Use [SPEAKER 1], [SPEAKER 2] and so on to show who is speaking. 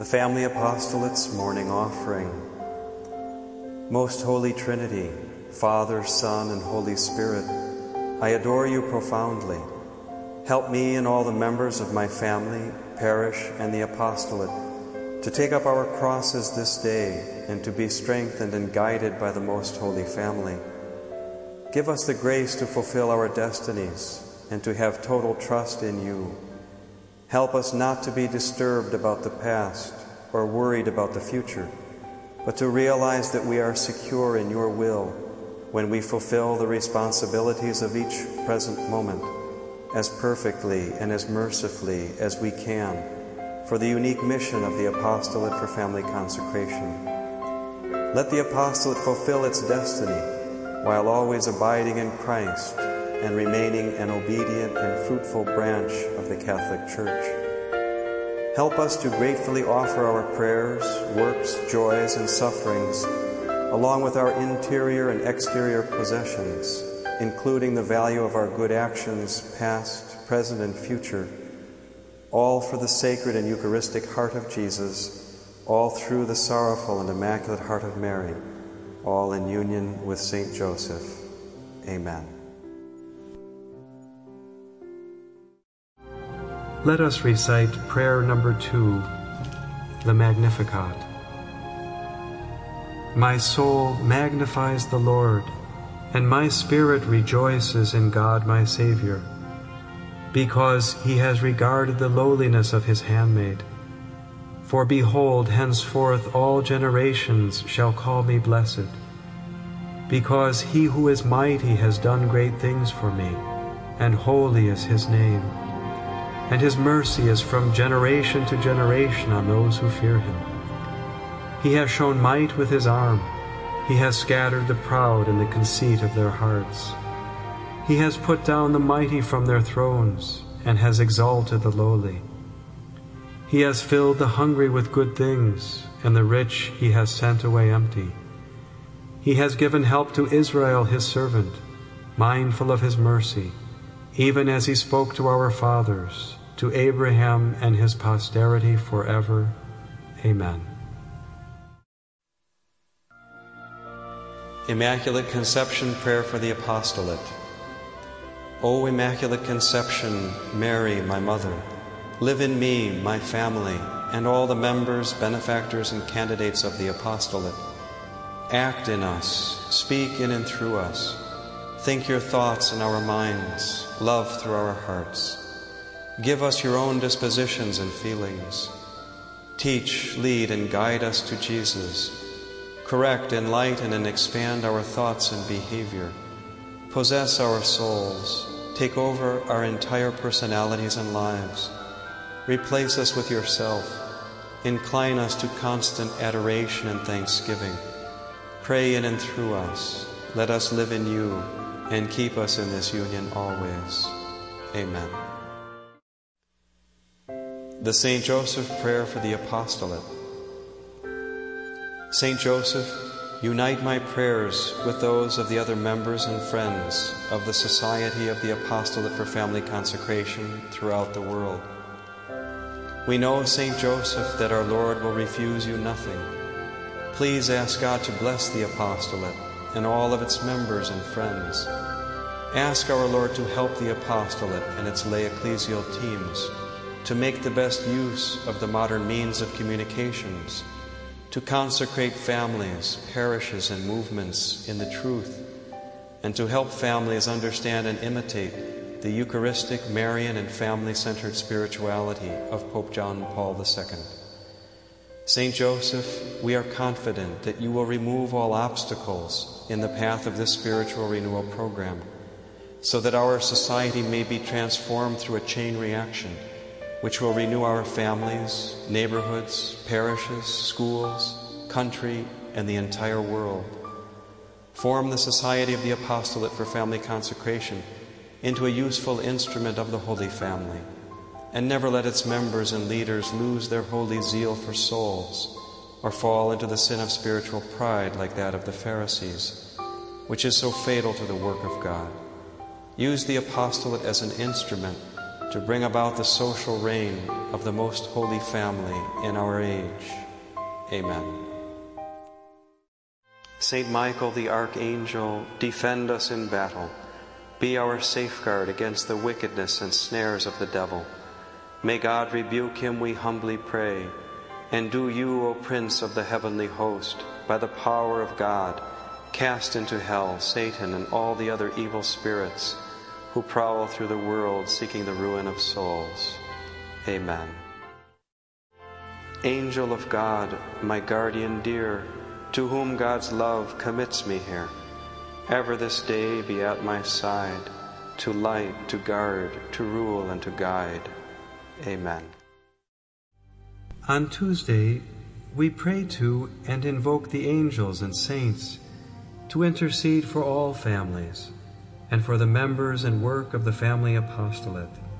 [SPEAKER 1] The Family Apostolate's Morning Offering. Most Holy Trinity, Father, Son, and Holy Spirit, I adore you profoundly. Help me and all the members of my family, parish, and the apostolate to take up our crosses this day and to be strengthened and guided by the Most Holy Family. Give us the grace to fulfill our destinies and to have total trust in you. Help us not to be disturbed about the past or worried about the future, but to realize that we are secure in your will when we fulfill the responsibilities of each present moment as perfectly and as mercifully as we can for the unique mission of the Apostolate for Family Consecration. Let the Apostolate fulfill its destiny while always abiding in Christ and remaining an obedient and fruitful branch of the Catholic Church. Help us to gratefully offer our prayers, works, joys, and sufferings, along with our interior and exterior possessions, including the value of our good actions, past, present, and future, all for the sacred and Eucharistic heart of Jesus, all through the sorrowful and immaculate heart of Mary, all in union with Saint Joseph. Amen.
[SPEAKER 2] Let us recite prayer number 2, the Magnificat. My soul magnifies the Lord, and my spirit rejoices in God my Savior, because he has regarded the lowliness of his handmaid. For behold, henceforth all generations shall call me blessed, because he who is mighty has done great things for me, and holy is his name. And his mercy is from generation to generation on those who fear him. He has shown might with his arm. He has scattered the proud in the conceit of their hearts. He has put down the mighty from their thrones, and has exalted the lowly. He has filled the hungry with good things, and the rich he has sent away empty. He has given help to Israel his servant, mindful of his mercy, even as he spoke to our fathers, to Abraham and his posterity forever. Amen.
[SPEAKER 1] Immaculate Conception Prayer for the Apostolate. O Immaculate Conception, Mary, my Mother, live in me, my family, and all the members, benefactors, and candidates of the Apostolate. Act in us, speak in and through us. Think your thoughts in our minds, love through our hearts. Give us your own dispositions and feelings. Teach, lead, and guide us to Jesus. Correct, enlighten, and expand our thoughts and behavior. Possess our souls. Take over our entire personalities and lives. Replace us with yourself. Incline us to constant adoration and thanksgiving. Pray in and through us. Let us live in you, and keep us in this union always. Amen. The Saint Joseph Prayer for the Apostolate. Saint Joseph, unite my prayers with those of the other members and friends of the Society of the Apostolate for Family Consecration throughout the world. We know, Saint Joseph, that our Lord will refuse you nothing. Please ask God to bless the Apostolate and all of its members and friends. Ask our Lord to help the Apostolate and its lay ecclesial teams to make the best use of the modern means of communications, to consecrate families, parishes, and movements in the truth, and to help families understand and imitate the Eucharistic, Marian, and family-centered spirituality of Pope John Paul II. Saint Joseph, we are confident that you will remove all obstacles in the path of this spiritual renewal program, so that our society may be transformed through a chain reaction, which will renew our families, neighborhoods, parishes, schools, country, and the entire world. Form the Society of the Apostolate for Family Consecration into a useful instrument of the Holy Family, and never let its members and leaders lose their holy zeal for souls or fall into the sin of spiritual pride like that of the Pharisees, which is so fatal to the work of God. Use the apostolate as an instrument to bring about the social reign of the most holy family in our age. Amen. Saint Michael the Archangel, defend us in battle. Be our safeguard against the wickedness and snares of the devil. May God rebuke him, we humbly pray. And do you, O Prince of the heavenly host, by the power of God, cast into hell Satan and all the other evil spirits who prowl through the world seeking the ruin of souls. Amen. Angel of God, my guardian dear, to whom God's love commits me here, ever this day be at my side, to light, to guard, to rule, and to guide. Amen.
[SPEAKER 2] On Tuesday, we pray to and invoke the angels and saints to intercede for all families and for the members and work of the family apostolate.